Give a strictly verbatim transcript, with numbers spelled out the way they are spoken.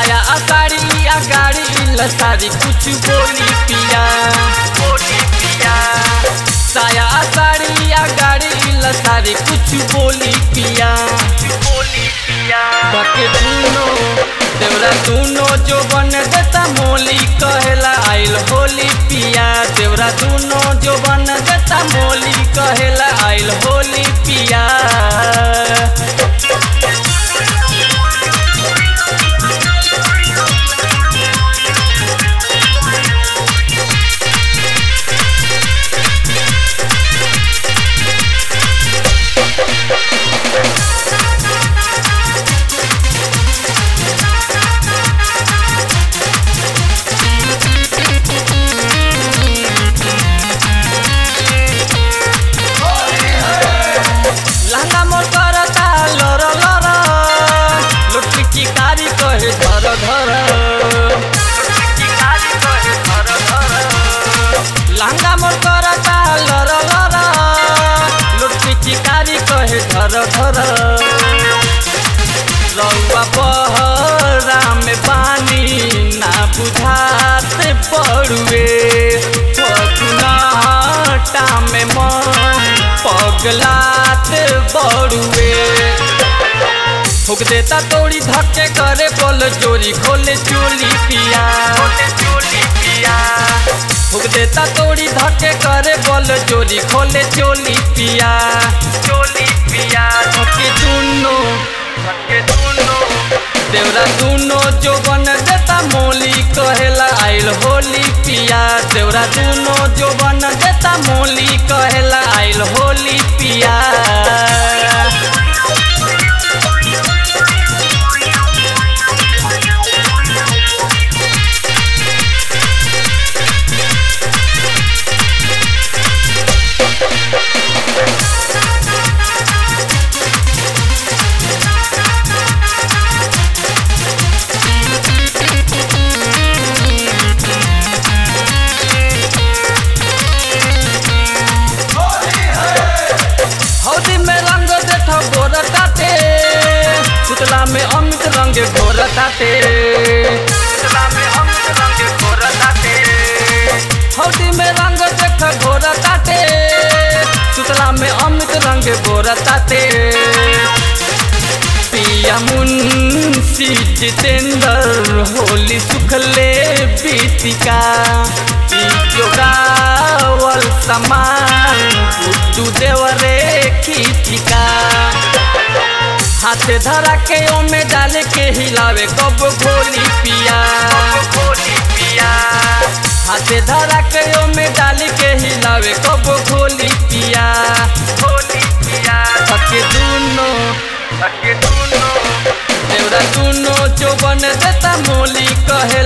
साया असाड़ी अगाड़ी लसारी कुछ बोली पिया बोली पिया साया असाड़ी अगाड़ी लसारी कुछ बोली पिया बोली पिया बाके दूनो देवरा दूनो जो बन देता मोली कहेला आइल होली पिया देवरा दूनो जो बन देता मोली कहेला आइल होली पिया लहंगा मोर करता लर लर लुटकी चिकारी कहे धर धर रउआ बहरा में पानी ना बुझात पड़ुए फगुनाटा में मन पगलात बड़ुए फूक देता तोड़ी धक्के करे बोल चोरी खोले चोली पिया चोली पिया फूक देता तोड़ी धक्के करे बोल चोरी खोले चोली पिया चोली पिया धक्के दूनो धक्के दूनो देवरा दूनो जो बन देता मोली कहेला आइल होली पिया देवरा दूनो जो बन देता मोली कहेला आइल होली पिया सुतला में अमित रंग घोरताते सुतला में अमित रंग घोरताते हौदी में रंग देख घोरताते सुतला में अमित रंग घोरताते पिया मुंशी जितेंद्र होली सुखले बीतिका जोगावल समान गुड्डू देवरे खींचिका हाथ धरा के ओमे डाले के हिलावे कब घोली पिया घोली पिया हाथ धरा के ओमे डाले के हिलावे कब घोली पिया घोली पिया धक्के दूनो धक्के दूनो देवरा दूनो जो बन देता मोली कहे